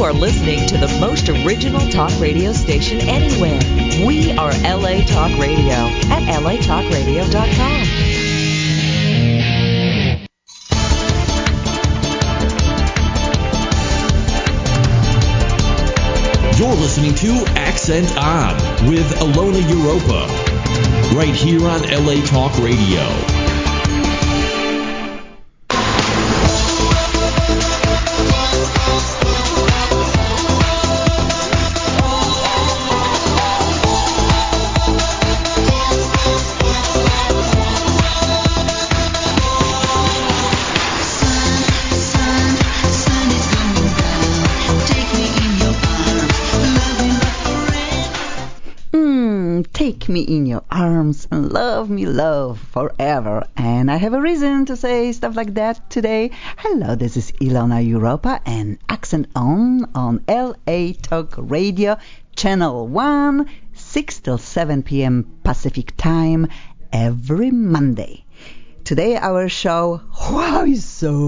are listening to the most original talk radio station anywhere. We are LA Talk Radio at latalkradio.com. You're listening to Accent On with Ilona Europa, right here on LA Talk Radio. Take me in your arms and love me, love, forever. And I have a reason to say stuff like that today. Hello, this is Ilona Europa and Accent On LA Talk Radio, Channel 1, 6 till 7 p.m. Pacific Time, every Monday. Today our show, wow, is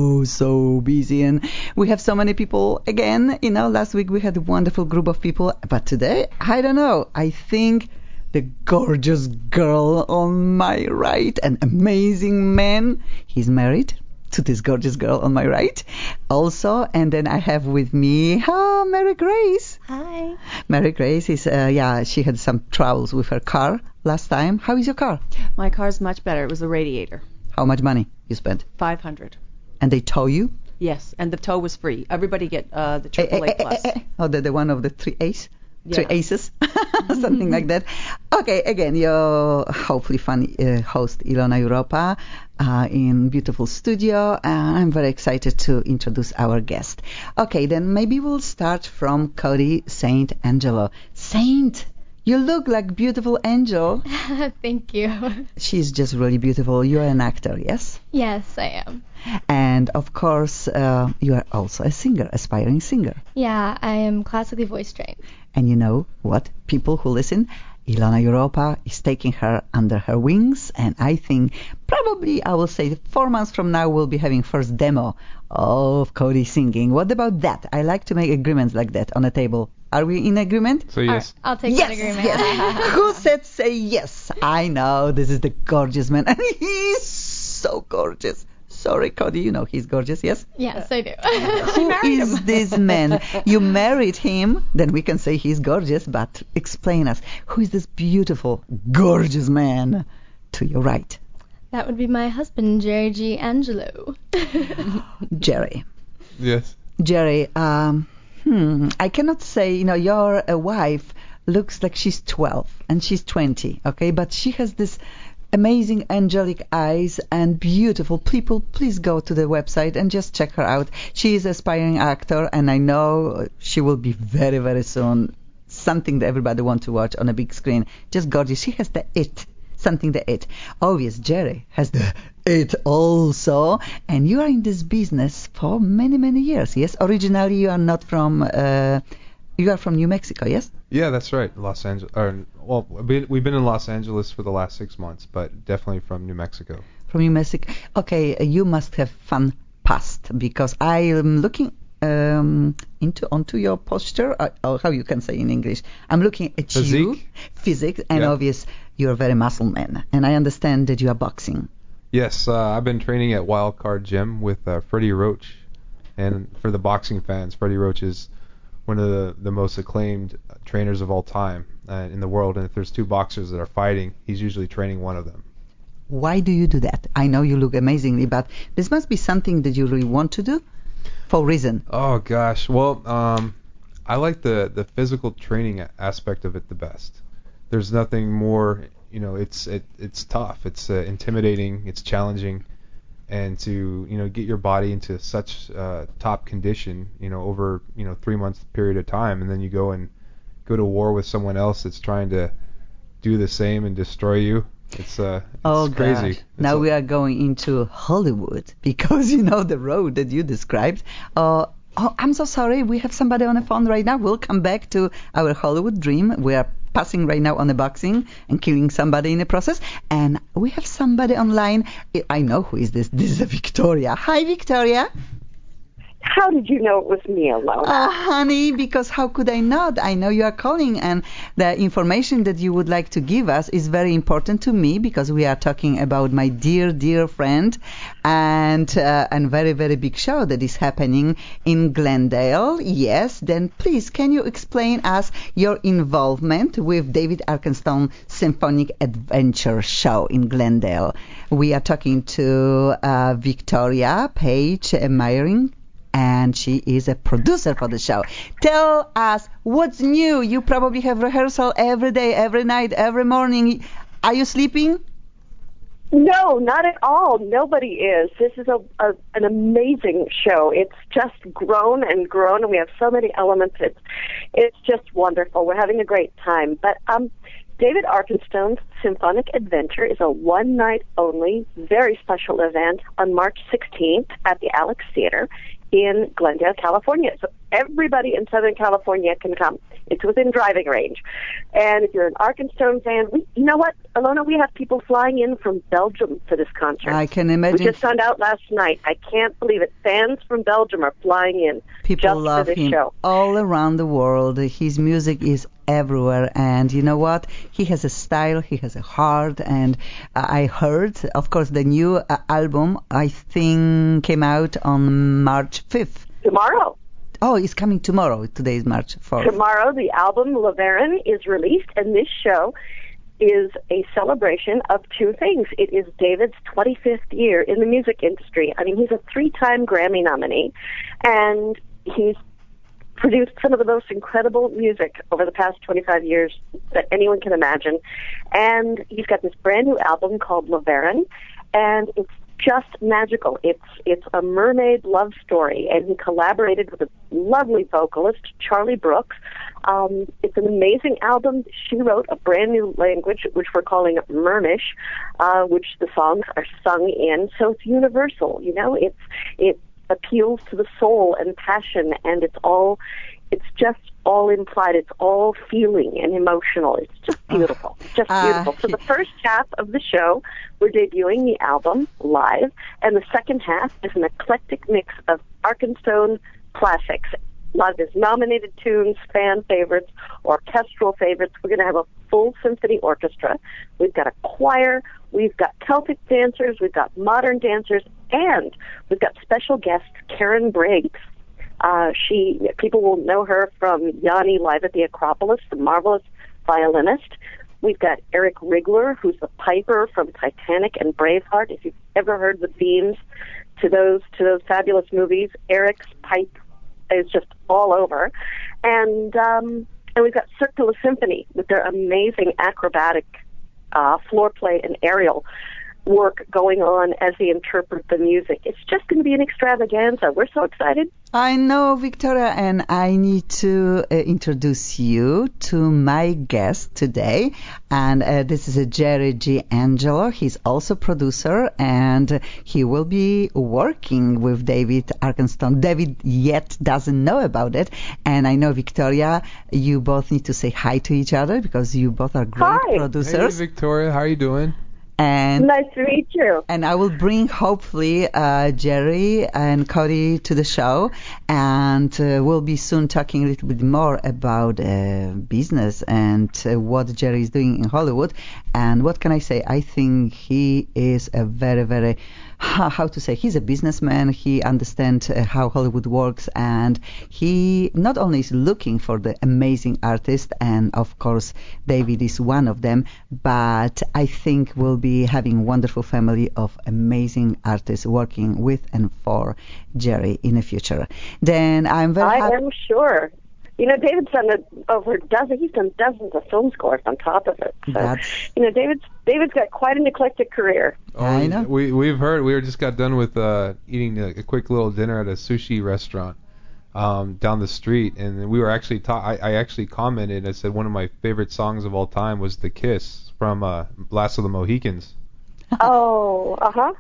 so busy, and we have so many people again. You know, last week we had a wonderful group of people, but today, I don't know, I think the gorgeous girl on my right, an amazing man, he's married to this gorgeous girl on my right also. And then I have with me Mary Grace. Hi. Mary Grace is she had some troubles with her car last time. How is your car? My car's much better. It was the radiator. How much money you spent? $500. And they tow you? Yes, and the tow was free. Everybody get the AAA plus. Oh, the one of the three A's? Yeah. 3 aces, something like that. Okay, again, your hopefully fun host, Ilona Europa, in beautiful studio. I'm very excited to introduce our guest. Okay, then maybe we'll start from Cody Saint Angelo. Saint, you look like beautiful angel. Thank you. She's just really beautiful. You're an actor, yes? Yes, I am. And of course, you are also a singer, aspiring singer. Yeah, I am classically voice trained. And you know what? People who listen, Ilona Europa is taking her under her wings, and I think probably, I will say, 4 months from now we'll be having first demo of Cody singing. What about that? I like to make agreements like that on a table. Are we in agreement? So yes. I'll take that agreement. Yes. Who said say yes? I know, this is the gorgeous man, and he's so gorgeous. Sorry, Cody, you know he's gorgeous, yes? Yes, I do. Who is this man? You married him, then we can say he's gorgeous, but explain us. Who is this beautiful, gorgeous man to your right? That would be my husband, Jerry G. Angelo. Jerry. Yes. Jerry, I cannot say, your wife looks like she's 12 and she's 20, okay? But she has this amazing angelic eyes and beautiful people. Please go to the website and just check her out. She is an aspiring actor, and I know she will be very, very soon something that everybody wants to watch on a big screen. Just gorgeous. She has the it, something the it. Oh yes, Jerry has the it also. And you are in this business for many, many years, yes? Originally you are not from, you are from New Mexico, yes? Yeah, that's right. Los Angeles. We've been in Los Angeles for the last 6 months, but definitely from New Mexico. From New Mexico. Okay, you must have fun past, because I am looking onto your posture, or how you can say in English. I'm looking at you, physique, and obvious you're a very muscle man. And I understand that you are boxing. Yes, I've been training at Wildcard Gym with Freddie Roach. And for the boxing fans, Freddie Roach is one of the most acclaimed trainers of all time in the world. And if there's two boxers that are fighting, he's usually training one of them. Why do you do that? I know you look amazingly, but this must be something that you really want to do for reason. Oh, gosh. Well, I like the physical training aspect of it the best. There's nothing more, it's tough. It's intimidating. It's challenging. And to get your body into such top condition over 3 months period of time, and then you go to war with someone else that's trying to do the same and destroy you. It's crazy. Now we are going into Hollywood, because the road that you described. I'm so sorry. We have somebody on the phone right now. We'll come back to our Hollywood dream. We are passing right now on the boxing and killing somebody in the process. And we have somebody online. I know who is this. This is Victoria. Hi, Victoria. How did you know it was me, Alona? Honey, because how could I not? I know you are calling, and the information that you would like to give us is very important to me because we are talking about my dear, dear friend and very, very big show that is happening in Glendale. Yes, then please, can you explain us your involvement with David Arkenstone Symphonic Adventure Show in Glendale? We are talking to Victoria Page Meyering, and she is a producer for the show. Tell us what's new. You probably have rehearsal every day, every night, every morning. Are you sleeping? No, not at all. Nobody is. This is an amazing show. It's just grown and grown, and we have so many elements. It's just wonderful. We're having a great time. But David Arkenstone's Symphonic Adventure is a one-night only, very special event on March 16th at the Alex Theater in Glendale, California. So everybody in Southern California can come. It's within driving range. And if you're an Arkenstone fan, you know what, Alona, we have people flying in from Belgium for this concert. I can imagine. We just found out last night. I can't believe it. Fans from Belgium are flying in People just love for this him show. All around the world. His music is everywhere, and you know what? He has a style, he has a heart, and I heard, of course, the new album, I think, came out on March 5th. Tomorrow. Oh, it's coming tomorrow. Today is March 4th. Tomorrow, the album Le Baron is released, and this show is a celebration of two things. It is David's 25th year in the music industry. I mean, he's a 3-time Grammy nominee, and he's produced some of the most incredible music over the past 25 years that anyone can imagine. And he's got this brand new album called Le Baron, and it's just magical. It's a mermaid love story, and he collaborated with a lovely vocalist, Charlie Brooks. It's an amazing album. She wrote a brand new language, which we're calling Mermish, which the songs are sung in. So it's universal, you know. It appeals to the soul and passion, and it's just all implied. It's all feeling and emotional. It's just beautiful. Just beautiful. So the first half of the show, we're debuting the album live, and the second half is an eclectic mix of Arkenstone classics. A lot of his nominated tunes, fan favorites, orchestral favorites. We're going to have a full symphony orchestra. We've got a choir. We've got Celtic dancers. We've got modern dancers. And we've got special guest Karen Briggs. People will know her from Yanni Live at the Acropolis, the marvelous violinist. We've got Eric Rigler, who's the piper from Titanic and Braveheart. If you've ever heard the themes to those fabulous movies, Eric's pipe is just all over. And we've got Cirque du Symphony with their amazing acrobatic floor play and aerial work going on as they interpret the music. It's just going to be an extravaganza. We're so excited. I know, Victoria, and I need to introduce you to my guest today. And this is Jerry G. Angelo. He's also producer, and he will be working with David Arkenstone. David yet doesn't know about it. And I know, Victoria, you both need to say hi to each other because you both are great producers. Hey, Victoria, how are you doing? And nice to meet you. And I will bring, hopefully, Jerry and Cody to the show, and we'll be soon talking a little bit more about business and what Jerry is doing in Hollywood. And what can I say? I think he is a very, very, he's a businessman. He understands how Hollywood works, and he not only is looking for the amazing artist, and of course David is one of them, but I think we'll be having a wonderful family of amazing artists working with and for Jerry in the future. Then I'm very happy. I am sure. You know, David's done he's done dozens of film scores on top of it. So, you know, David's got quite an eclectic career. Oh, I know. We've heard, we just got done with eating a quick little dinner at a sushi restaurant down the street, and we were actually I actually commented, I said one of my favorite songs of all time was The Kiss from Last of the Mohicans. Oh,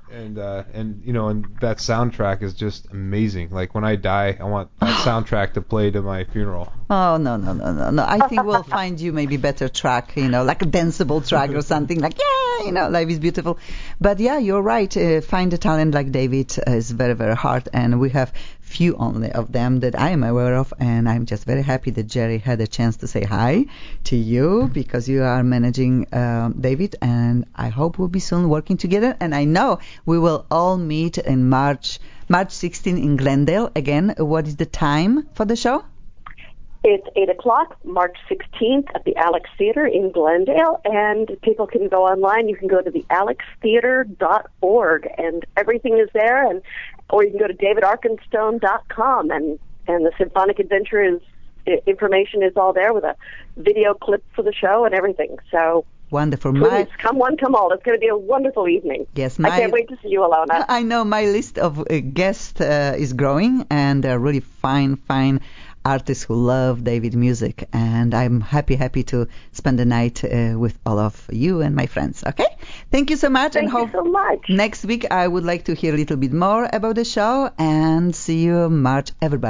And you know, and that soundtrack is just amazing. Like when I die, I want that soundtrack to play to my funeral. Oh, no. I think we'll find you maybe better track, you know, like a danceable track or something like, yeah, you know, life is beautiful. But yeah, you're right. Find a talent like David is very, very hard. And we have few only of them that I am aware of, and I'm just very happy that Jerry had a chance to say hi to you because you are managing David, and I hope we'll be soon working together. And I know we will all meet in March 16 in Glendale. Again, what is the time for the show? It's 8 o'clock, March 16th at the Alex Theater in Glendale, and people can go online. You can go to the alextheater.org, and everything is there, or you can go to davidarkenstone.com, and the Symphonic Adventure information is all there with a video clip for the show and everything. So wonderful. Please, come one, come all. It's going to be a wonderful evening. Yes, I can't wait to see you, Alona. I know my list of guests is growing, and they're really fine artists who love David music, and I'm happy to spend the night with all of you and my friends. Okay? Thank you so much. Thank you so much. Next week I would like to hear a little bit more about the show, and see you March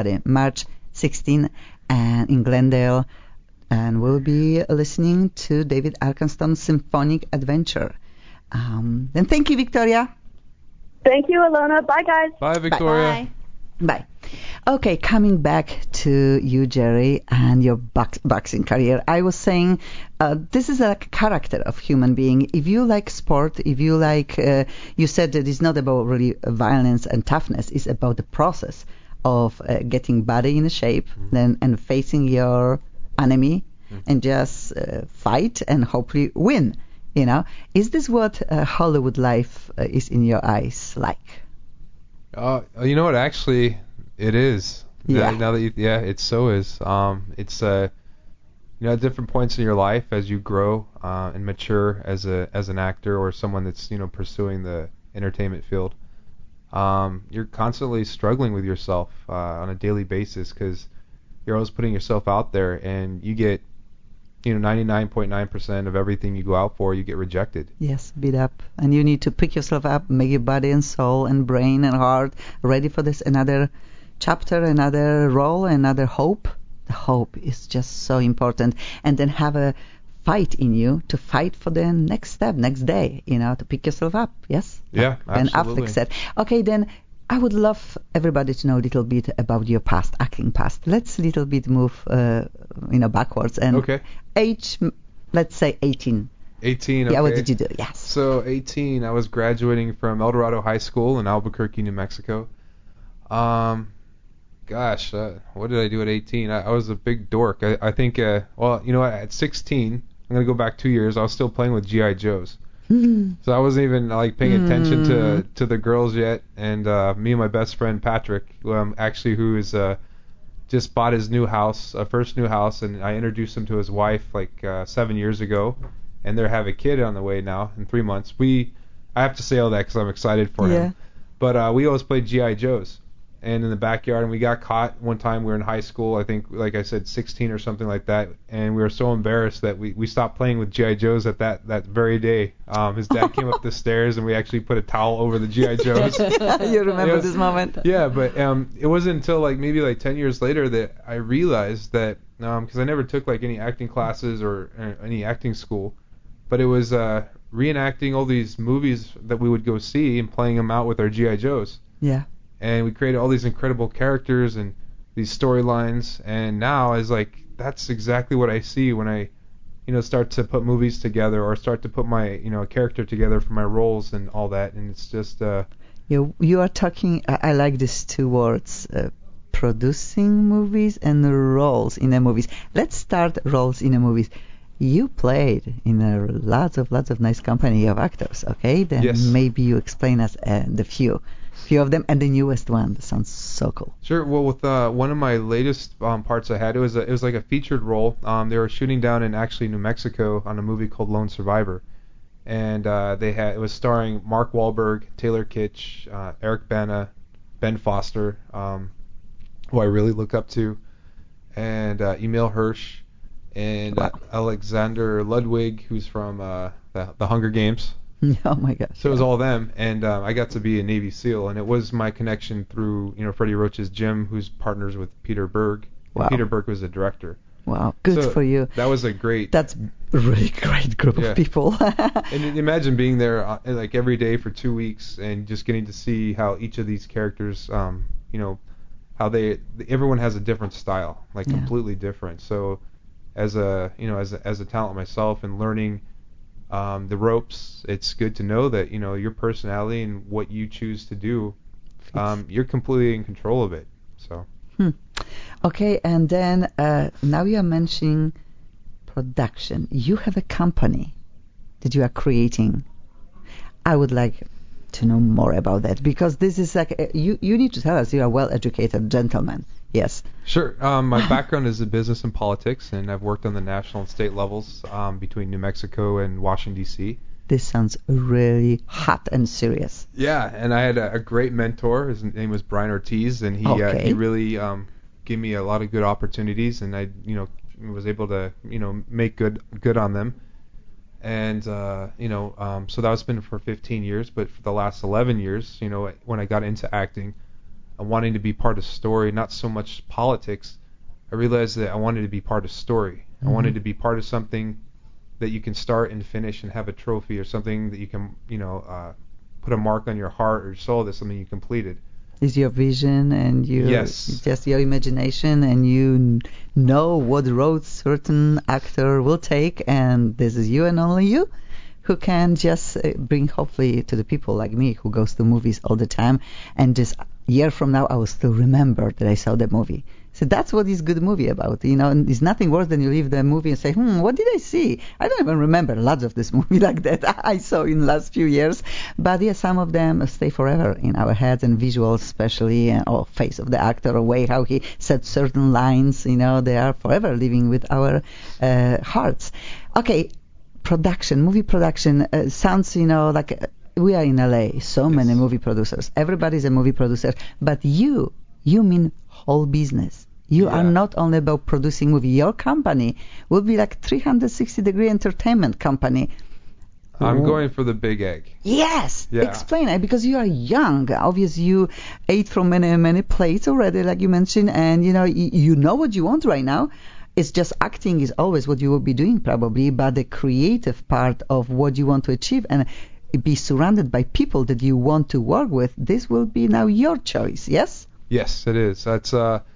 16 and in Glendale, and we'll be listening to David Arkenstone's Symphonic Adventure. Then thank you, Victoria. Thank you, Alona. Bye, guys. Bye, Victoria. Bye. Okay, coming back to you, Jerry, and your boxing career. I was saying this is a character of human being. If you like sport, if you like, you said that it's not about really violence and toughness. It's about the process of getting body in shape, and facing your enemy, and just fight and hopefully win. You know, is this what Hollywood life is in your eyes like? You know what? Actually, it is. Yeah. Now that it so is. It's at different points in your life as you grow and mature as an actor or someone that's pursuing the entertainment field. You're constantly struggling with yourself on a daily basis because you're always putting yourself out there, and you get 99.9% of everything you go out for, you get rejected. Yes, beat up. And you need to pick yourself up, make your body and soul and brain and heart ready for this another chapter, another role, another hope. The hope is just so important. And then have a fight in you to fight for the next step, next day, to pick yourself up. Yes? Yeah, Ben absolutely. Affleck said. Okay, then I would love everybody to know a little bit about your past, acting past. Let's a little bit move, backwards. And okay. Age, let's say 18. 18, okay. Yeah, what did you do? Yes. So 18, I was graduating from El Dorado High School in Albuquerque, New Mexico. What did I do at 18? I was a big dork. I think, at 16, I'm going to go back 2 years, I was still playing with G.I. Joes. So I wasn't even paying attention to the girls yet, and me and my best friend Patrick, who is just bought his first new house, and I introduced him to his wife 7 years ago, and they have a kid on the way now in 3 months. I have to say all that because I'm excited for him. But we always played G.I. Joes, and in the backyard, and we got caught one time. We were in high school, I think, like I said, 16 or something like that, and we were so embarrassed that we stopped playing with G.I. Joes at that very day. His dad came up the stairs, and we actually put a towel over the G.I. Joes. You remember this moment? Yeah, but it wasn't until maybe 10 years later that I realized that, because I never took any acting classes or any acting school, but it was reenacting all these movies that we would go see and playing them out with our G.I. Joes. Yeah. And we created all these incredible characters and these storylines, and now that's exactly what I see when I start to put movies together or start to put my character together for my roles and all that. And it's just you are talking, I like these two words, producing movies and roles in the movies. Let's start roles in the movies. You played in lots of nice company of actors, okay? Then yes. Maybe you explain us the few of them, and the newest one. That sounds so cool. Sure. Well, with one of my latest parts I had, it was like a featured role. They were shooting down in actually New Mexico on a movie called Lone Survivor, and it was starring Mark Wahlberg, Taylor Kitsch, Eric Bana, Ben Foster, who I really look up to, and Emil Hirsch, and Alexander Ludwig, who's from the Hunger Games. Oh my gosh. So it was all them, and I got to be a Navy SEAL, and it was my connection through Freddie Roach's gym, who's partners with Peter Berg. Wow. Peter Berg was the director. Wow, good for you. That was a great. That's a really great group of people. And imagine being there every day for 2 weeks and just getting to see how each of these characters, how everyone has a different style, like completely different. So as a talent myself and learning the ropes, it's good to know that your personality and what you choose to do, you're completely in control of it. So. Okay, and then now you are mentioning production. You have a company that you are creating. I would like to know more about that, because this is like you need to tell us. You are a well-educated gentleman. Yes. Sure. My background is in business and politics, and I've worked on the national and state levels between New Mexico and Washington, D.C. This sounds really hot and serious. Yeah, and I had a great mentor. His name was Brian Ortiz, and he really gave me a lot of good opportunities, and I was able to make good on them. And so that's been for 15 years. But for the last 11 years, when I got into acting, wanting to be part of story, not so much politics, I realized that I wanted to be part of story. I wanted to be part of something that you can start and finish and have a trophy, or something that you can put a mark on your heart or your soul, that's something you completed. Is your vision and just your imagination, and you know what road certain actor will take, and this is you and only you who can just bring hopefully to the people like me who goes to movies all the time, and just a year from now I will still remember that I saw the movie. So that's what is good movie about, and it's nothing worse than you leave the movie and say, what did I see? I don't even remember lots of this movie like that I saw in the last few years. But yeah, some of them stay forever in our heads, and visuals especially, or face of the actor, or way how he said certain lines, they are forever living with our hearts. Okay, movie production sounds, like we are in LA, so many movie producers. Everybody's a movie producer, but you mean whole business. You are not only about producing movie. Your company will be like 360-degree entertainment company. I'm going for the big egg. Yes. Yeah. Explain it, because you are young. Obviously, you ate from many plates already, like you mentioned, and you know what you want right now. It's just acting is always what you will be doing probably, but the creative part of what you want to achieve and be surrounded by people that you want to work with, this will be now your choice, yes? Yes, it is. That's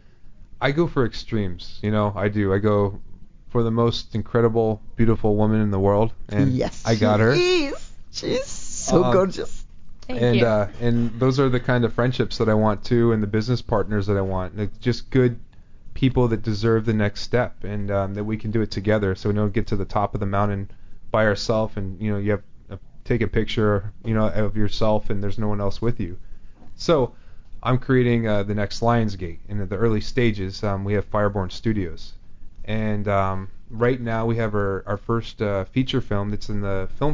I go for extremes, I do. I go for the most incredible, beautiful woman in the world, and yes, I got her. She's so gorgeous. Thank you. And those are the kind of friendships that I want too, and the business partners that I want. Like, just good people that deserve the next step, and that we can do it together, so we don't get to the top of the mountain by ourselves, and you have take a picture of yourself and there's no one else with you. So I'm creating the next Lionsgate. In the early stages, we have Fireborn Studios, and right now we have our first feature film that's in the film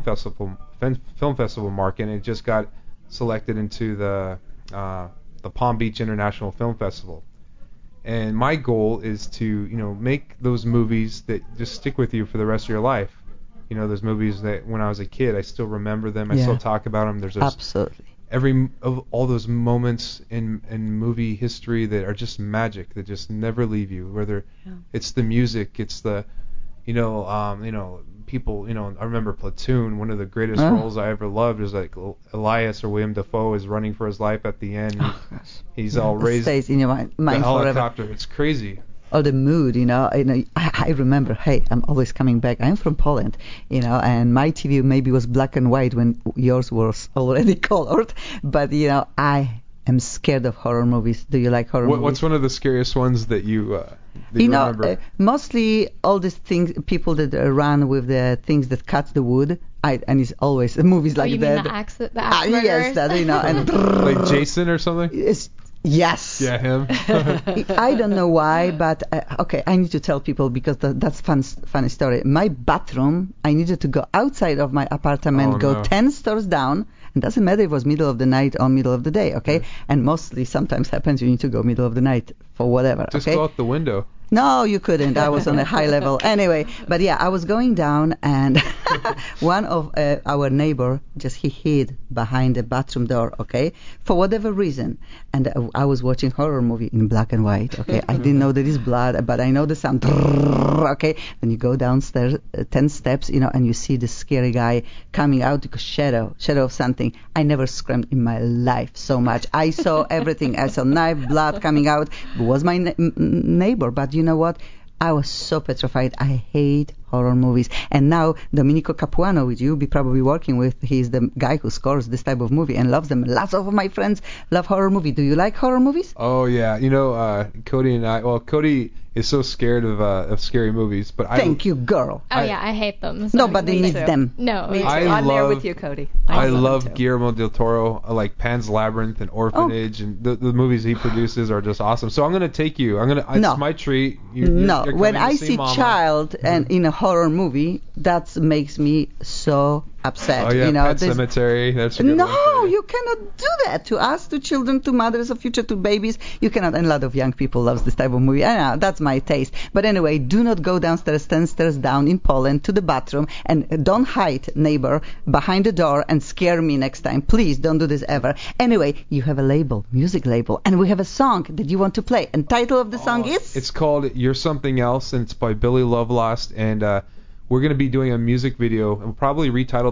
festival market, and it just got selected into the Palm Beach International Film Festival. And my goal is to make those movies that just stick with you for the rest of your life. Those movies that when I was a kid, I still remember them. I still talk about them. There's absolutely all those moments in movie history that are just magic, that just never leave you. Whether it's the music, it's the people. I remember Platoon. One of the greatest roles I ever loved is like Elias or William Dafoe is running for his life at the end. He's all raised. Stays in your mind the helicopter. Forever. It's crazy. Or the mood, I remember, hey, I'm always coming back. I'm from Poland, and my TV maybe was black and white when yours was already colored. But, I am scared of horror movies. Do you like horror movies? What's one of the scariest ones that you remember? Mostly all these things, people that run with the things that cut the wood. And it's always movies like you that. Mean the axe yes, that, and like Jason or something? Yes. Yeah, him. I don't know why, but okay, I need to tell people because that's funny story. My bathroom, I needed to go outside of my apartment, 10 stores down. It doesn't matter if it was middle of the night or middle of the day, okay? And mostly sometimes happens you need to go middle of the night for whatever, Just okay? go out the window. No, you couldn't. I was on a high level. Anyway, but yeah, I was going down, and one of our neighbor he hid behind the bathroom door, okay, for whatever reason. And I was watching horror movie in black and white, okay. I didn't know there is blood, but I know the sound, okay. Then you go downstairs 10 steps, and you see the scary guy coming out, shadow of something. I never screamed in my life so much. I saw everything. I saw knife, blood coming out. It was my neighbor, but you know what? I was so petrified. I hate horror movies. And now Domenico Capuano, which you'll be probably working with, he's the guy who scores this type of movie and loves them. Lots of my friends love horror movies. Do you like horror movies? Oh yeah, Cody and I. Well, Cody is so scared of scary movies, but Thank you, girl. Oh yeah, I hate them. So Nobody needs them. No. I'm there with you, Cody. I love Guillermo del Toro, like Pan's Labyrinth and Orphanage, and the movies he produces are just awesome. So I'm gonna take you. It's my treat. You're when I see Mama. child and in a horror movie, that makes me so upset. Oh yeah, Pet Cemetery. That's a good one. No, you cannot do that to us, to children, to mothers of future, to babies. You cannot. And a lot of young people loves this type of movie. I know, that's my taste. But anyway, do not go downstairs, 10 stairs down in Poland to the bathroom, and don't hide, neighbor, behind the door and scare me next time. Please don't do this ever. Anyway, you have a label, music label, and we have a song that you want to play. And title of the song is? It's called You're Something Else, and it's by Billy Lovelost, and we're going to be doing a music video, and we'll probably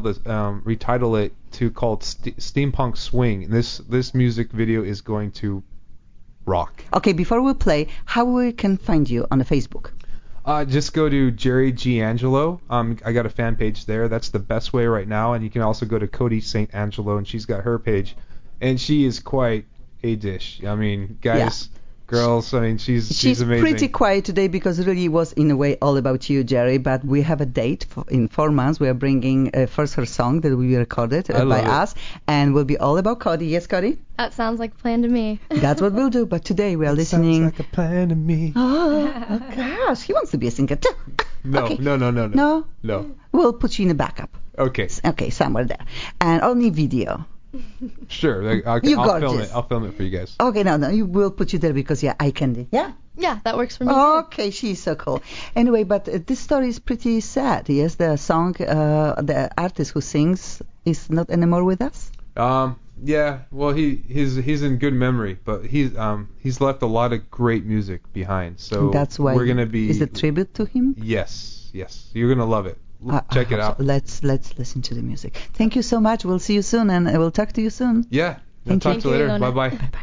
retitle it to called Steampunk Swing. And this music video is going to rock. Okay, before we play, how we can find you on the Facebook? Just go to Jerry G. Angelo. I got a fan page there. That's the best way right now. And you can also go to Cody St. Angelo, and she's got her page. And she is quite a dish. I mean, guys... Yeah. Girls, I mean, she's amazing. Pretty quiet today because really it was in a way all about you, Jerry. But we have a date in 4 months. We are bringing first her song that will be recorded by us, and will be all about Cody. Yes, Cody? That sounds like a plan to me. That's what we'll do. But today we are listening. Sounds like a plan to me. Oh gosh, he wants to be a singer too. No, okay. No. We'll put you in a backup. Okay, somewhere there, and only video. Sure, I'll film it for you guys. Okay, no, you will put you there because eye candy. Yeah? Yeah, that works for me. Okay, she's so cool. Anyway, but this story is pretty sad. Yes, the song, the artist who sings is not anymore with us. Yeah, well, he's in good memory, but he's left a lot of great music behind. So that's why we're gonna be. Is it tribute to him? Yes, you're gonna love it. Check it out. Let's listen to the music. Thank you so much. We'll see you soon, and we'll talk to you soon. Yeah. Talk to you later. Bye bye. Bye bye.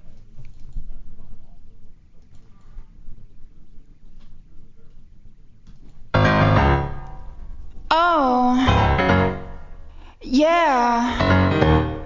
Oh, yeah.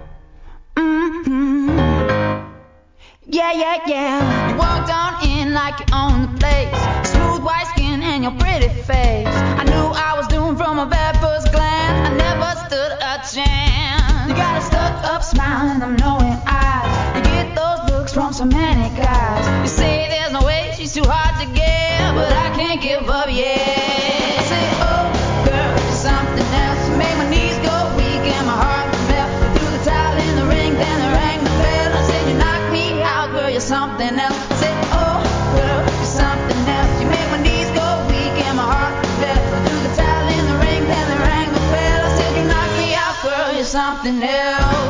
Yeah. You walked on in like you own the place. Smooth white skin and your pretty face. I knew I was doomed from a very first glance. I never stood a chance. You got a stuck up smile and them knowing eyes. You get those looks from so many guys. You say there's no way, she's too hard to get, but I can't give up yet. I say, oh girl, you're something else. You make my knees go weak and my heart melt. You threw the towel in the ring, then I rang the bell. I said you knocked me out, girl, you're something else. I said, oh girl, you're something else. You make my knees go weak and my heart melt. You threw the towel in the ring, then I rang the bell. I said you knocked me out, girl, you're something else.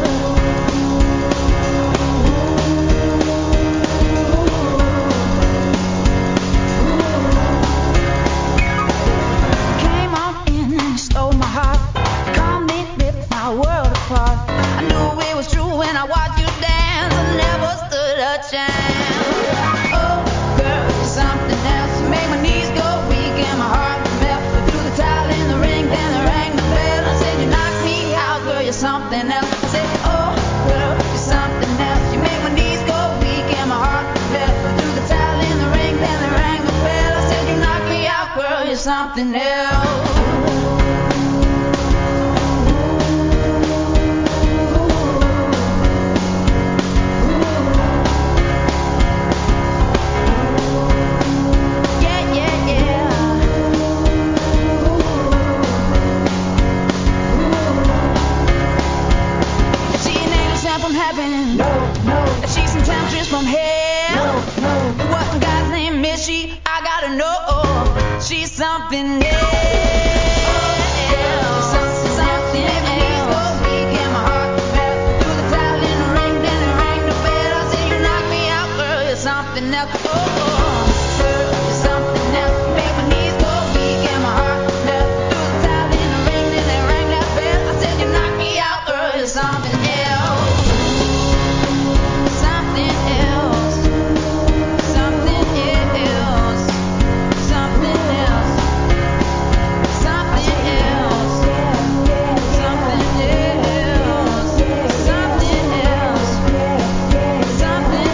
When I watched you dance, I never stood a chance. Oh, girl, you're something else. You make my knees go weak and my heart melt. You threw the towel in the ring, then I rang the bell. I said you knocked me out, girl, you're something else. I said, oh, girl, you're something else. You make my knees go weak and my heart melt. You threw the towel in the ring, then I rang the bell. I said you knocked me out, girl, you're something else. No. She's some temptress from hell. No. What God's name is she? something else. Something else. And my heart fell through the cloud in the rain, then it rang the bell. I said you knocked me out, girl. You're something else. You're something else. Make my knees go weak and my heart fell through the cloud in the rain, then it rang that bell. I said you knocked me out, girl. You're something else. Something else. Something else. Something else. Something else. Something else. Something else. Something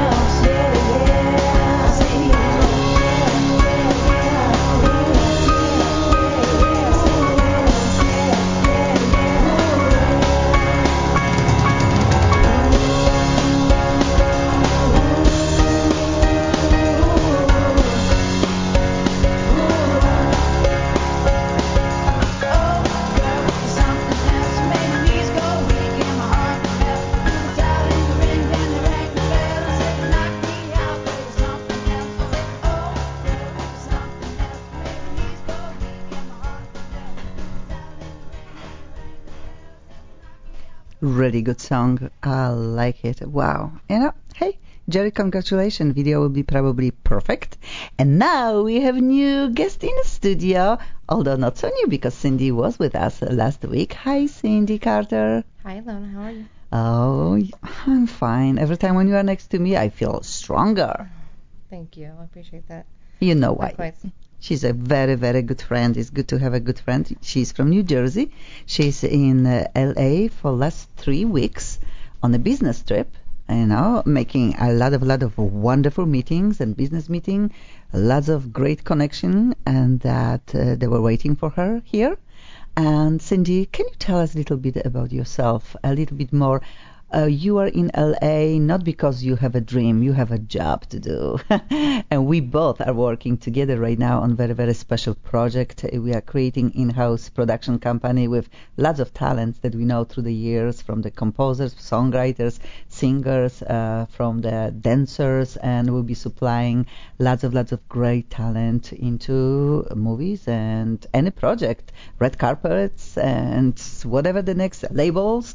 Really good song. I like it. Wow. Hey, Jerry, congratulations. Video will be probably perfect. And now we have new guest in the studio, although not so new because Cindy was with us last week. Hi, Cindy Carter. Hi, Ilona. How are you? Oh, I'm fine. Every time when you are next to me, I feel stronger. Thank you. I appreciate that. You know why. Likewise. She's a very, very good friend. It's good to have a good friend. She's from New Jersey. She's in L.A. for last 3 weeks on a business trip, making a lot of wonderful meetings and business meetings, lots of great connection, and that they were waiting for her here. And Cindy, can you tell us a little bit about yourself, a little bit more? You are in LA not because you have a dream, you have a job to do. And we both are working together right now on very, very special project. We are creating in-house production company with lots of talents that we know through the years, from the composers, songwriters, singers, from the dancers, and we'll be supplying lots of great talent into movies and any project, red carpets and whatever the next labels.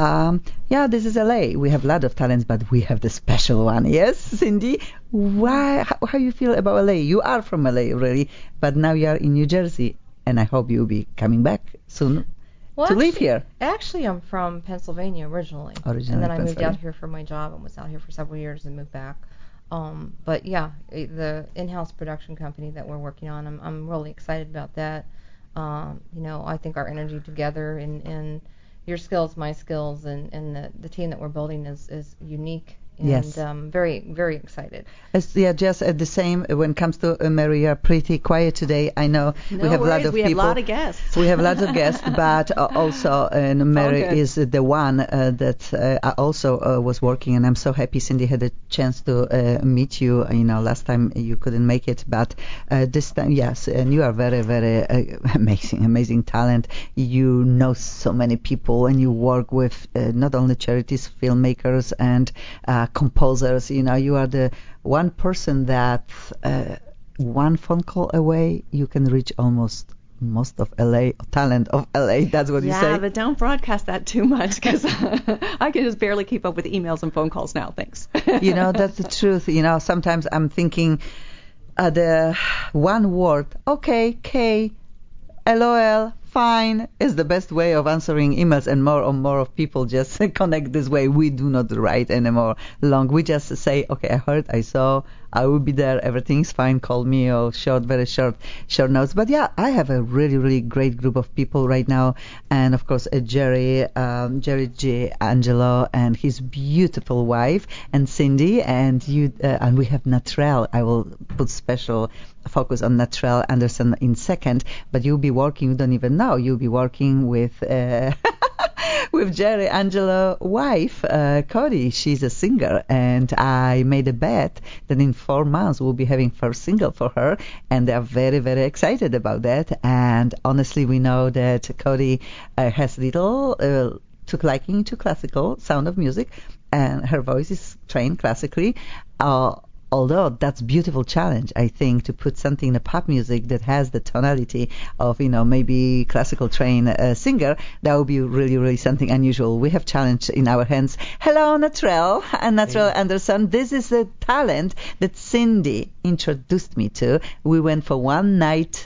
This is LA. We have a lot of talents, but we have the special one. Yes, Cindy? How you feel about LA? You are from LA, really, but now you are in New Jersey, and I hope you'll be coming back soon to live here. Actually, I'm from Pennsylvania originally. And then I moved out here for my job and was out here for several years and moved back. But yeah, the in-house production company that we're working on, I'm really excited about that. I think our energy together and your skills, my skills, and the team that we're building is unique. And yes. Very, very excited. Just the same when it comes to Mary. You're pretty quiet today. I know we have a lot of people. We have a lot of guests. We have lots of guests, but also Mary is the one that I also was working, and I'm so happy Cindy had a chance to meet you. Last time you couldn't make it, but this time, yes, and you are very, very amazing talent. You know so many people, and you work with not only charities, filmmakers, and composers. You are the one person that one phone call away you can reach almost most of LA, talent of LA. That's what you say. Yeah, but don't broadcast that too much because I can just barely keep up with emails and phone calls now. Thanks. That's the truth. Sometimes I'm thinking the one word, okay, K, LOL, fine, is the best way of answering emails, and more and more of people just connect this way. We do not write anymore long. We just say, okay, I heard, I saw, I will be there, everything's fine, call me, or very short notes. But yeah, I have a really, really great group of people right now, and of course Jerry G. Angelo and his beautiful wife, and Cindy, and you, and we have Natrell. I will put special focus on Natrell Anderson in second, but you'll be working, you don't even know, you'll be working with with Jerry Angelo wife, Cody. She's a singer, and I made a bet that in 4 months we'll be having first single for her, and they are very, very excited about that. And honestly, we know that Cody has took liking to classical sound of music, and her voice is trained classically. Although that's beautiful challenge, I think, to put something in a pop music that has the tonality of, maybe classical trained singer, that would be really, really something unusual. We have challenge in our hands. Hello, Natrell and Natrell Anderson. This is a talent that Cindy introduced me to. We went for one night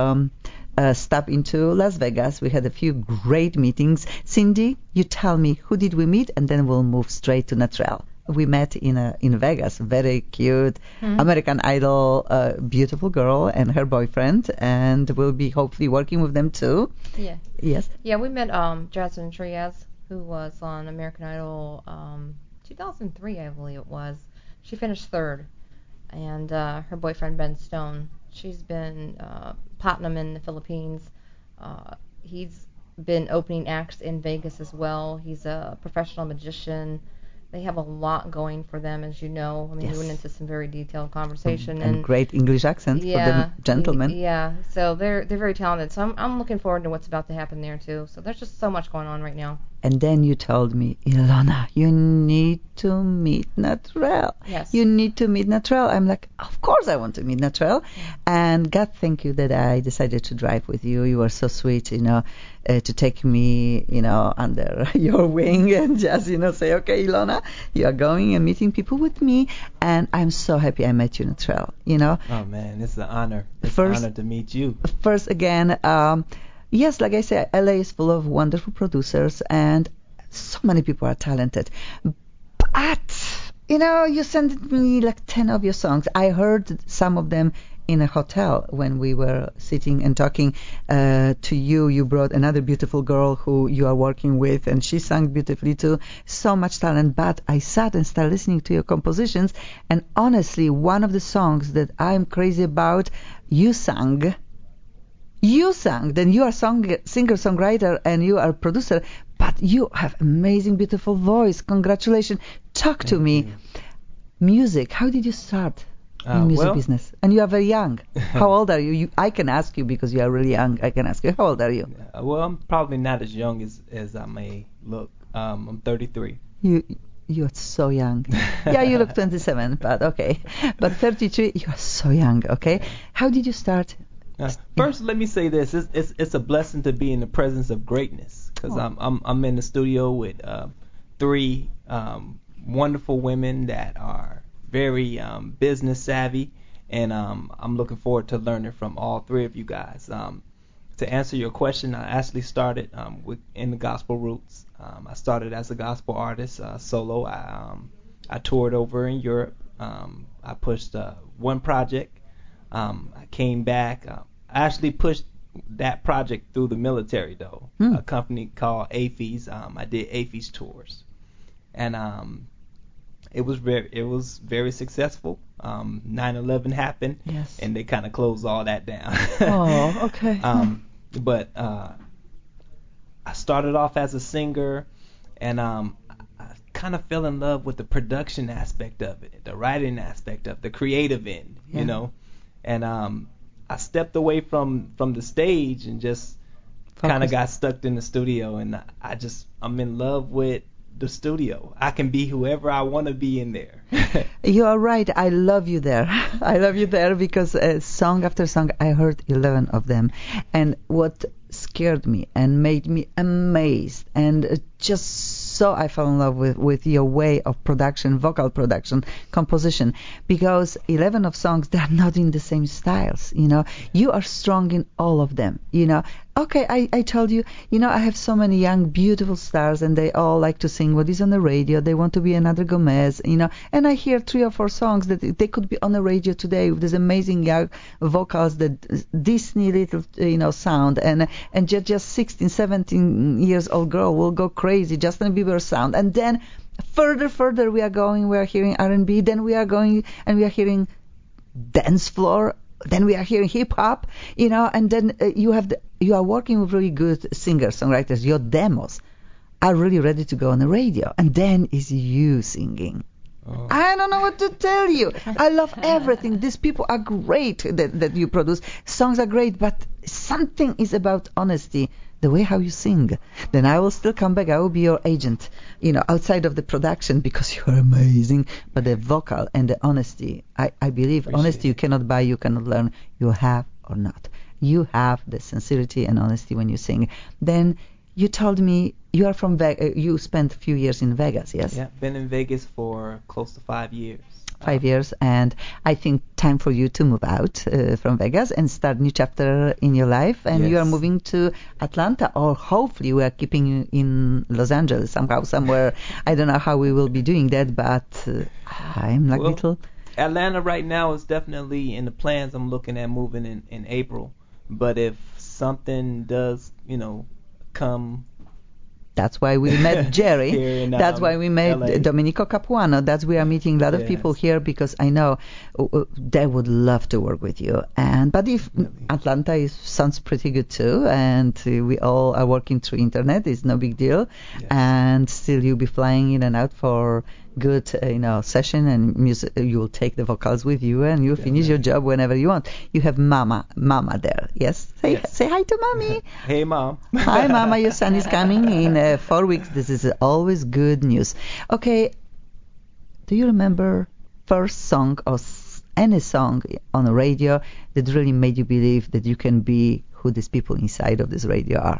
stop into Las Vegas. We had a few great meetings. Cindy, you tell me, who did we meet? And then we'll move straight to Natrell. We met in Vegas, very cute American Idol, beautiful girl and her boyfriend, and we'll be hopefully working with them too. Yeah. Yes. Yeah, we met Jasmine Trias, who was on American Idol 2003, I believe it was. She finished third, and her boyfriend Ben Stone. She's been platinum in the Philippines. He's been opening acts in Vegas as well. He's a professional magician. They have a lot going for them, as you know. I mean, we went into some very detailed conversation and great English accent for the gentlemen. Yeah, so they're very talented. So I'm looking forward to what's about to happen there too. So there's just so much going on right now. And then you told me, Ilona, you need to meet Natrell. Yes. You need to meet Natrell. I'm like, of course I want to meet Natrell. Yeah. And God, thank you that I decided to drive with you. You were so sweet, to take me, under your wing and just, say, okay, Ilona, you are going and meeting people with me. And I'm so happy I met you, Natrell, Oh, man, it's an honor. It's an honor to meet you. First, again, yes, like I said, LA is full of wonderful producers, and so many people are talented. But, you sent me like 10 of your songs. I heard some of them in a hotel when we were sitting and talking to you. You brought another beautiful girl who you are working with, and she sang beautifully too. So much talent. But I sat and started listening to your compositions, and honestly, one of the songs that I'm crazy about, you sang. Then you are singer-songwriter and you are a producer, but you have amazing, beautiful voice. Congratulations. Talk to me. Music, how did you start in music business? And you are very young. How old are you? I can ask you because you are really young. I can ask you, how old are you? Well, I'm probably not as young as I may look. I'm 33. You're so young. Yeah, you look 27, but okay. But 33, you are so young, okay? How did you start? First, let me say this: it's a blessing to be in the presence of greatness, because I'm in the studio with 3 wonderful women that are very business savvy, and I'm looking forward to learning from all 3 of you guys. To answer your question, I actually started in the gospel roots. I started as a gospel artist solo. I toured over in Europe. I pushed one project. I came back. I actually pushed that project through the military, though. A company called AFES. I did AFES tours, and it was very successful. 9/11 happened, yes, and they kind of closed all that down. Oh, okay. But I started off as a singer, and I kind of fell in love with the production aspect of it, the writing aspect of it, the creative end, And I stepped away from the stage and just kind of got stuck in the studio, and I'm in love with the studio. I can be whoever I want to be in there. You are right. I love you there. I love you there because song after song, I heard 11 of them. And what scared me and made me amazed and just so I fell in love with your way of production, vocal production, composition, because 11 of songs, they are not in the same styles, You are strong in all of them, Okay, I told you, I have so many young, beautiful stars, and they all like to sing what is on the radio. They want to be another Gomez, And I hear 3 or 4 songs that they could be on the radio today with this amazing young vocals, that Disney little, sound, and just 16, 17 years old girl will go crazy. Justin Bieber sound, and then further we are hearing R&B, then we are going and we are hearing dance floor. Then we are hearing hip hop, and then you are working with really good singers, songwriters. Your demos are really ready to go on the radio, and then is you singing. Oh. I don't know what to tell you. I love everything. These people are great that you produce. Songs are great, but something is about honesty the way how you sing. Then I will still come back. I will be your agent, outside of the production, because you are amazing. But the vocal and the honesty, I believe honesty you cannot buy, you cannot learn. You have or not. You have the sincerity and honesty when you sing. Then you told me you are from Vegas. You spent a few years in Vegas, yes? Yeah, been in Vegas for close to 5 years. 5 years, and I think time for you to move out from Vegas and start new chapter in your life. And you are moving to Atlanta, or hopefully we are keeping you in Los Angeles somehow, somewhere. I don't know how we will be doing that, but I'm like little. Atlanta right now is definitely in the plans. I'm looking at moving in April, but if something does, come. That's why we met Jerry. That's why we met LA. Domenico Capuano. That's why we are meeting a lot of people here, because I know they would love to work with you. But if Atlanta sounds pretty good too, and we all are working through internet, it's no big deal. Yes. And still you'll be flying in and out for good session, and music. You will take the vocals with you, and you finish your job whenever you want. You have Mama there. Yes. Say hi to Mommy. Hey, Mom. Hi, Mama. Your son is coming in 4 weeks. This is always good news. Okay. Do you remember first song or any song on the radio that really made you believe that you can be who these people inside of this radio are?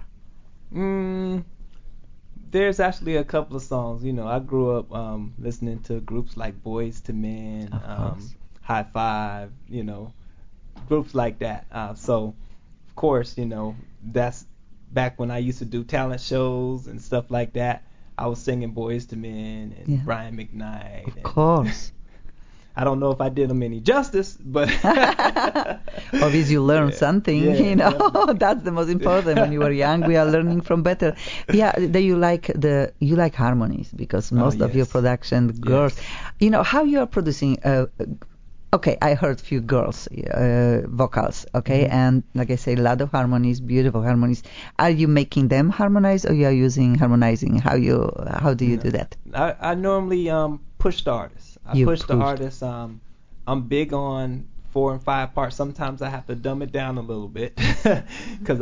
There's actually a couple of songs. I grew up listening to groups like Boyz II Men, High Five, groups like that. So, of course, that's back when I used to do talent shows and stuff like that. I was singing Boyz II Men and Brian McKnight. Of course. I don't know if I did them any justice, but obviously you learn something, That's the most important. When you were young, we are learning from better. Yeah, you like harmonies, because most of your production, girls, how you are producing. Okay, I heard few girls vocals, okay, and like I say, a lot of harmonies, beautiful harmonies. Are you making them harmonize, or you are using harmonizing? How do you do that? I normally push the artist. I push the artist. I'm big on 4 and 5 parts. Sometimes I have to dumb it down a little bit, because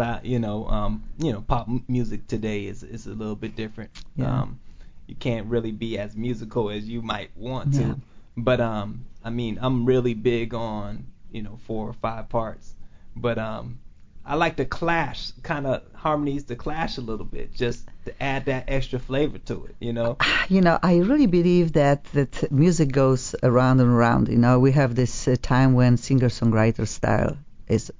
pop music today is a little bit different. Yeah. You can't really be as musical as you might want to. But I'm really big on 4 or 5 parts. But I like to clash, kind of harmonies to clash a little bit, just to add that extra flavor to it, I really believe that music goes around and around. We have this time when singer-songwriter style is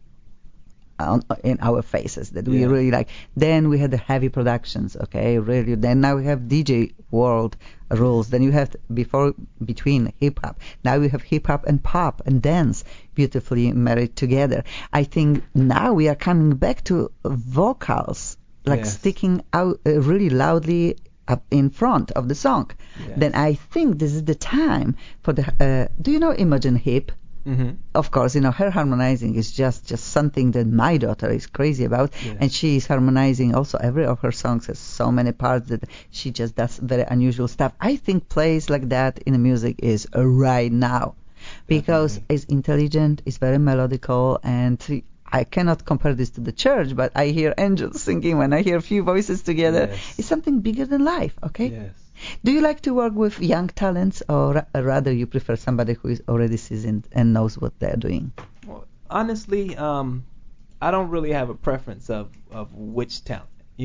in our faces that we really like. Then we had the heavy productions, okay, really. Then now we have DJ world rules. Then you have between hip hop. Now we have hip hop and pop and dance beautifully married together. I think now we are coming back to vocals, sticking out really loudly up in front of the song. Yes. Then I think this is the time for the. Do you know Imogen Heap? Mm-hmm. Of course, her harmonizing is just something that my daughter is crazy about, and she is harmonizing also. Every of her songs has so many parts that she just does very unusual stuff. I think plays like that in the music is right now, because it's intelligent, it's very melodical, and I cannot compare this to the church, but I hear angels singing when I hear a few voices together. Yes. It's something bigger than life, okay? Yes. Do you like to work with young talents, or rather you prefer somebody who is already seasoned and knows what they're doing? Well, honestly, I don't really have a preference of which talent.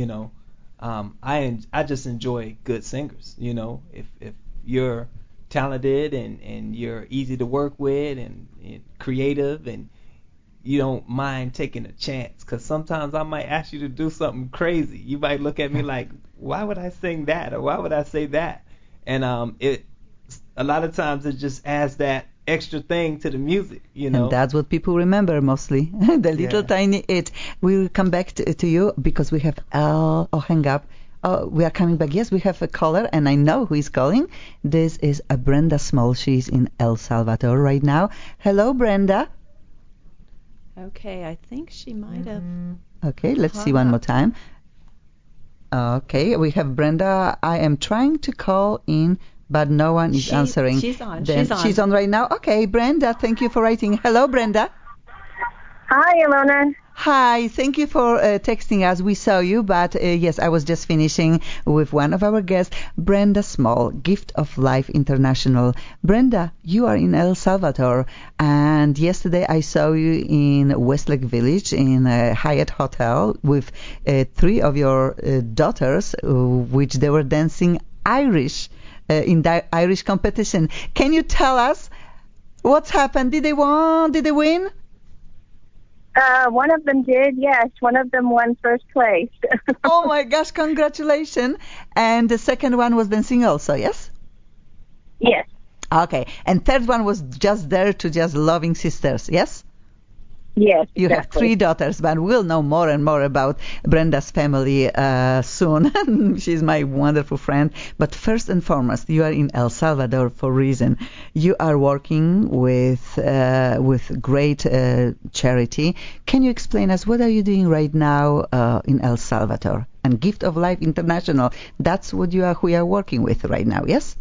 I just enjoy good singers. If you're talented and you're easy to work with and creative, and you don't mind taking a chance, because sometimes I might ask you to do something crazy. You might look at me like, why would I sing that, or why would I say that? And a lot of times it just adds that extra thing to the music, And that's what people remember mostly, the little tiny it. We will come back to you, because we have hang up. We are coming back. Yes, we have a caller, and I know who is calling. This is Brenda Small. She's in El Salvador right now. Hello, Brenda. Okay, I think she might have. Okay, let's see one more time. Okay, we have Brenda. I am trying to call in, but no one is answering. She's on. She's on right now. Okay, Brenda, thank you for writing. Hello, Brenda. Hi, Ilona. Hi, thank you for texting us. We saw you, but yes, I was just finishing with one of our guests, Brenda Small, Gift of Life International. Brenda, you are in El Salvador, and yesterday I saw you in Westlake Village in a Hyatt Hotel with 3 of your daughters, which they were dancing Irish in the Irish competition. Can you tell us what's happened? Did they win? One of them did, yes. One of them won first place. Oh my gosh, congratulations. And the second one was dancing also, yes? Yes. Okay. And third one was just there to just loving sisters, yes? Yes, You have 3 daughters, but we'll know more and more about Brenda's family soon. She's my wonderful friend. But first and foremost, you are in El Salvador for a reason. You are working with great charity. Can you explain us what are you doing right now in El Salvador? And Gift of Life International, that's what we are working with right now, yes?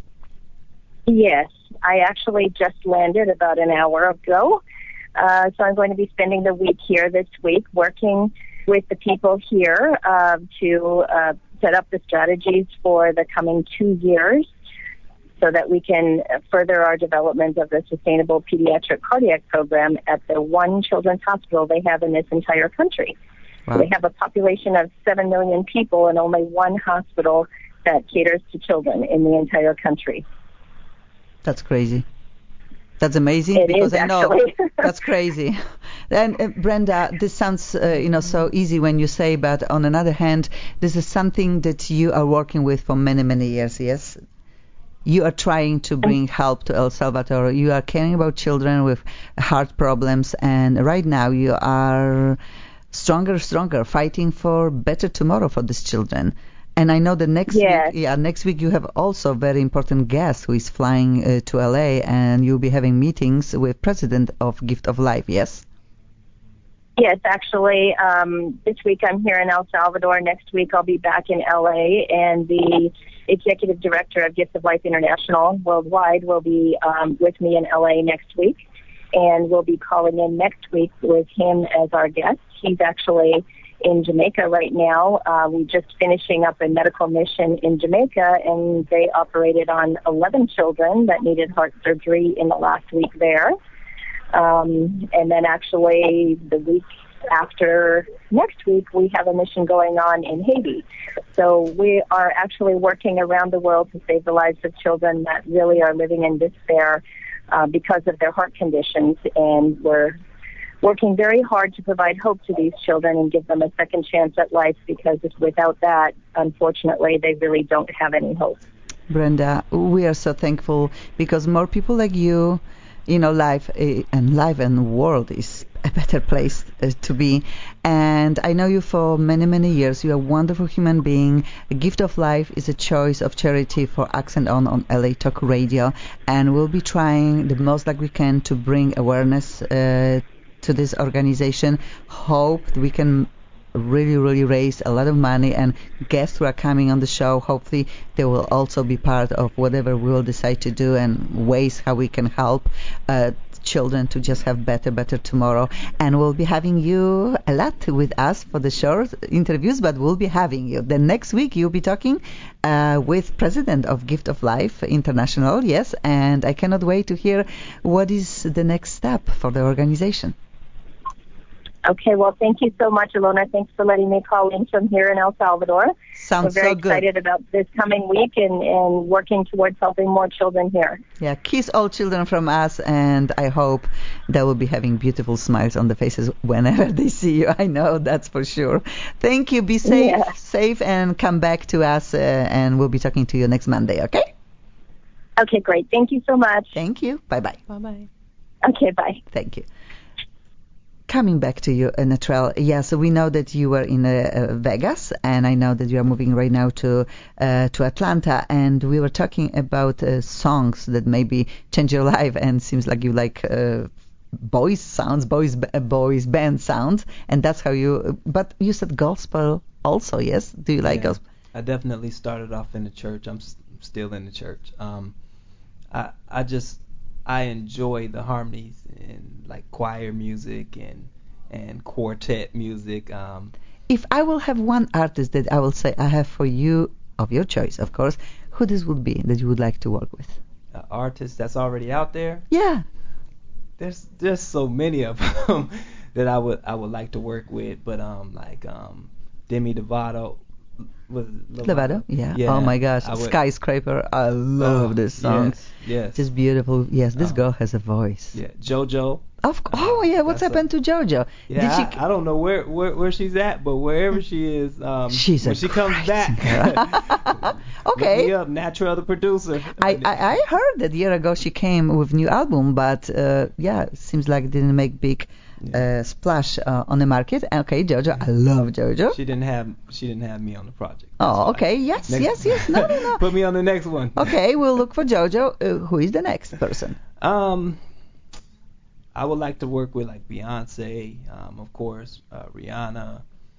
Yes. I actually just landed about an hour ago. So I'm going to be spending the week here this week working with the people here to set up the strategies for the coming 2 years so that we can further our development of the sustainable pediatric cardiac program at the one children's hospital they have in this entire country. Wow. They have a population of 7 million people and only one hospital that caters to children in the entire country. That's crazy. That's amazing it because is, I know actually. That's crazy. And Brenda, this sounds so easy when you say, but on another hand, this is something that you are working with for many, many years. Yes, you are trying to bring help to El Salvador. You are caring about children with heart problems, and right now you are stronger, fighting for better tomorrow for these children. And I know the next week you have also a very important guest who is flying to LA, and you'll be having meetings with President of Gift of Life, yes? Yes, actually, this week I'm here in El Salvador. Next week I'll be back in LA, and the Executive Director of Gift of Life International worldwide will be with me in LA next week, and we'll be calling in next week with him as our guest. He's actually in Jamaica right now. We're just finishing up a medical mission in Jamaica, and they operated on 11 children that needed heart surgery in the last week there. And then actually the week after next week, we have a mission going on in Haiti. So we are actually working around the world to save the lives of children that really are living in despair because of their heart conditions, and we're working very hard to provide hope to these children and give them a second chance at life, because without that, unfortunately, they really don't have any hope. Brenda, we are so thankful because more people like you, life and the world is a better place to be. And I know you for many, many years. You're a wonderful human being. A Gift of Life is a choice of charity for Accent on LA Talk Radio. And we'll be trying the most like we can to bring awareness to this organization. Hope we can really raise a lot of money, and guests who are coming on the show, hopefully they will also be part of whatever we will decide to do and ways how we can help children to just have better tomorrow. And we'll be having you a lot with us for the short interviews, but we'll be having you. Then next week you'll be talking with President of Gift of Life International, yes, and I cannot wait to hear what is the next step for the organization. Okay, well, thank you so much, Ilona. Thanks for letting me call in from here in El Salvador. Sounds We're very so good. excited about this coming week and working towards helping more children here. Yeah, kiss all children from us, and I hope they will be having beautiful smiles on the faces whenever they see you. I know that's for sure. Thank you. Be safe, and come back to us, and we'll be talking to you next Monday, okay? Okay, great. Thank you so much. Thank you. Bye-bye. Bye-bye. Okay, bye. Thank you. Coming back to you, Natrel. Yeah, so we know that you were in Vegas, and I know that you are moving right now to Atlanta, and we were talking about songs that maybe change your life, and seems like you like boys band sounds, and that's how you. But you said gospel also, yes? Do you like gospel? I definitely started off in the church. I'm still in the church. I enjoy the harmonies and like choir music and and quartet music. If I will have one artist that I will say I have for you, of your choice, of course, who this would be that you would like to work with? Artist that's already out there? Yeah. There's so many of them that I would like to work with, but Demi Lovato. Lovato? Yeah. Oh my gosh, Skyscraper. I love this song. Yes. Just beautiful. Yes, this girl has a voice. Yeah. JoJo. What's happened to JoJo? Yeah, I don't know where she's at, but wherever she is, when she comes back. Okay. Look me up, Natural, the producer. I heard that a year ago she came with new album, but it seems like it didn't make big splash on the market. Okay, JoJo, I love JoJo. She didn't have me on the project. Oh, okay. Yes. No. Put me on the next one. Okay, we'll look for JoJo. Who is the next person? I would like to work with like Beyonce, of course, Rihanna.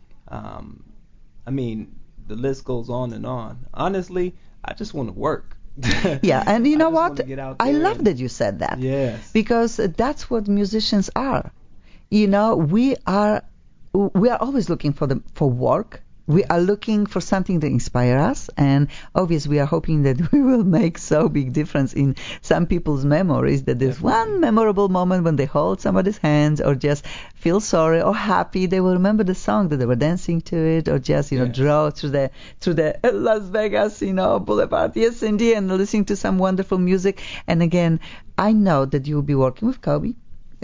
I mean, the list goes on and on. Honestly, I just want to work. Yeah, and you know what? I love that you said that. Yes. Because that's what musicians are. You know, we are always looking for work. We are looking for something to inspire us, and obviously we are hoping that we will make so big difference in some people's memories that there's one memorable moment when they hold somebody's hands or just feel sorry or happy. They will remember the song that they were dancing to it, or just draw through the Las Vegas boulevard. Yes, Cindy, and listening to some wonderful music. And again, I know that you will be working with Toby.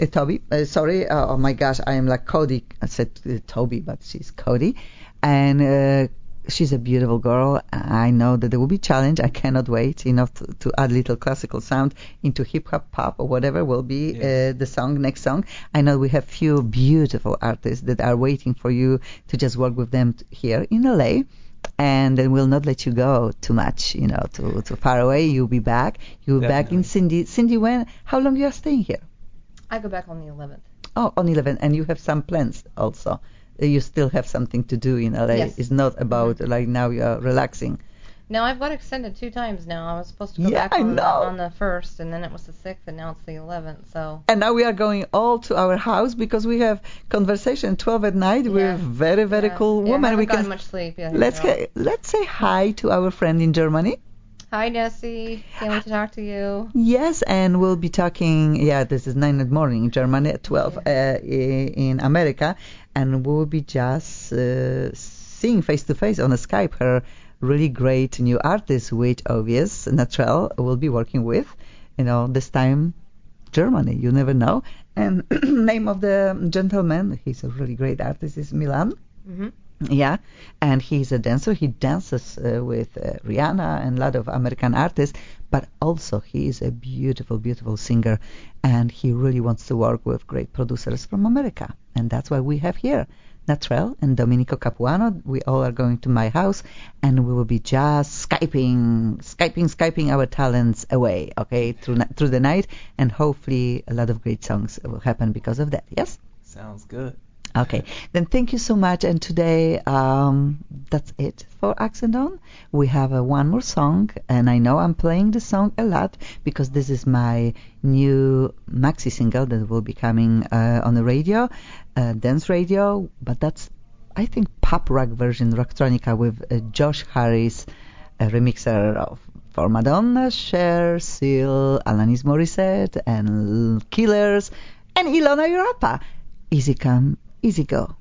Oh my gosh, I am like Cody. I said Toby, but she's Cody. And she's a beautiful girl. I know that there will be challenge. I cannot wait, to add a little classical sound into hip hop, pop, or whatever will be the next song. I know we have few beautiful artists that are waiting for you to just work with them here in LA. And then we'll not let you go too much, too far away. You'll be back. You'll be back in Cindy. Cindy, how long you are staying here? I go back on the 11th. Oh, on 11th. And you have some plans also. You still have something to do in LA. Yes. It's not about like now you are relaxing. No, I've got extended 2 times now. I was supposed to go back on the 1st, and then it was the 6th, and now it's the 11th. So. And now we are going all to our house because we have conversation 12 at night with very, very cool woman. I haven't gotten much sleep. Yeah, let's say hi to our friend in Germany. Hi, Nessie. Can't wait to talk to you. Yes, and we'll be talking, this is 9 in the morning in Germany, at 12 in America, and we'll be just seeing face-to-face on a Skype her really great new artist, which obvious, Natural, will be working with, this time Germany, you never know. And name of the gentleman, he's a really great artist, is Milan. Mm-hmm. Yeah, and he's a dancer. He dances with Rihanna and a lot of American artists, but also he is a beautiful, beautiful singer, and he really wants to work with great producers from America, and that's why we have here Natural and Domenico Capuano. We all are going to my house, and we will be just Skyping our talents away, okay, through the night, and hopefully a lot of great songs will happen because of that. Yes? Sounds good. Okay, then thank you so much. And today, that's it for Accent On. We have one more song, and I know I'm playing the song a lot because this is my new maxi single that will be coming on the radio, dance radio. But that's, I think, pop rock version, Rocktronica with Josh Harris, a remixer for Madonna, Cher, Seal, Alanis Morissette, and Killers, and Ilona Europa. Easy come, easy go.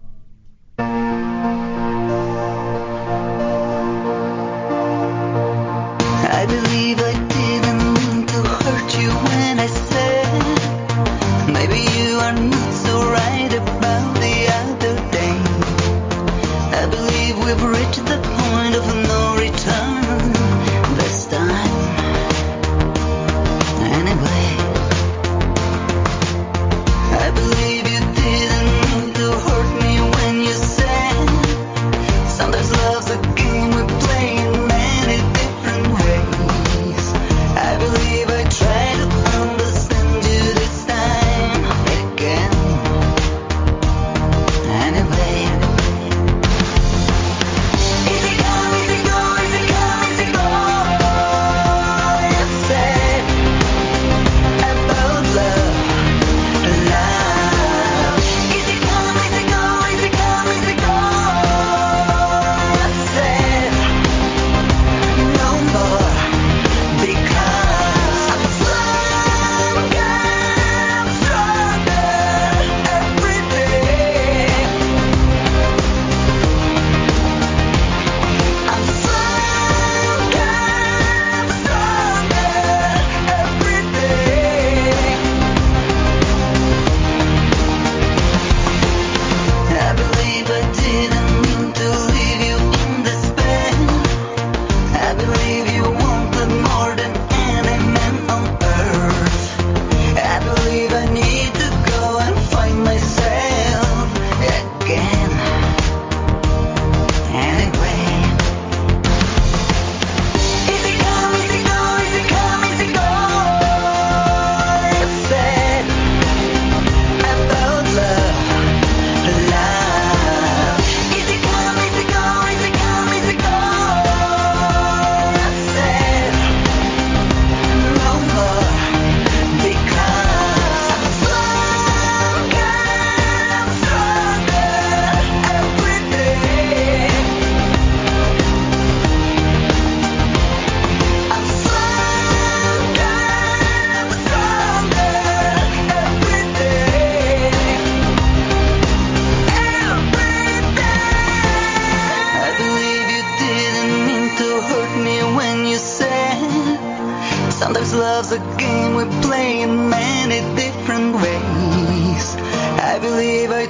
I believe I didn't mean to hurt you when I said maybe you are not so right about the other day. I believe we've reached the point of no return this time. Anyway, I believe you didn't mean to hurt me when you said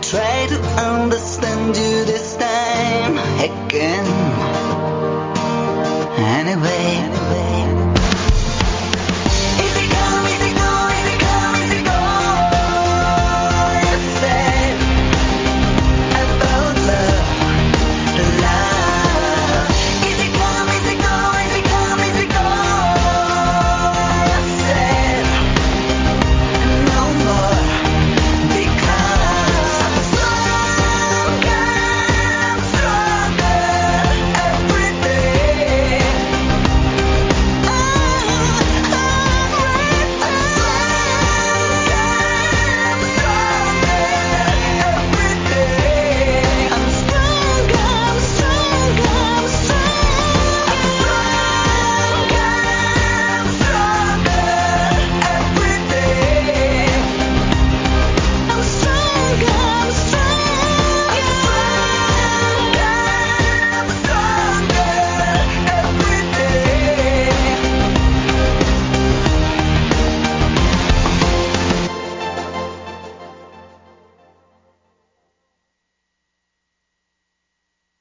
try to understand you this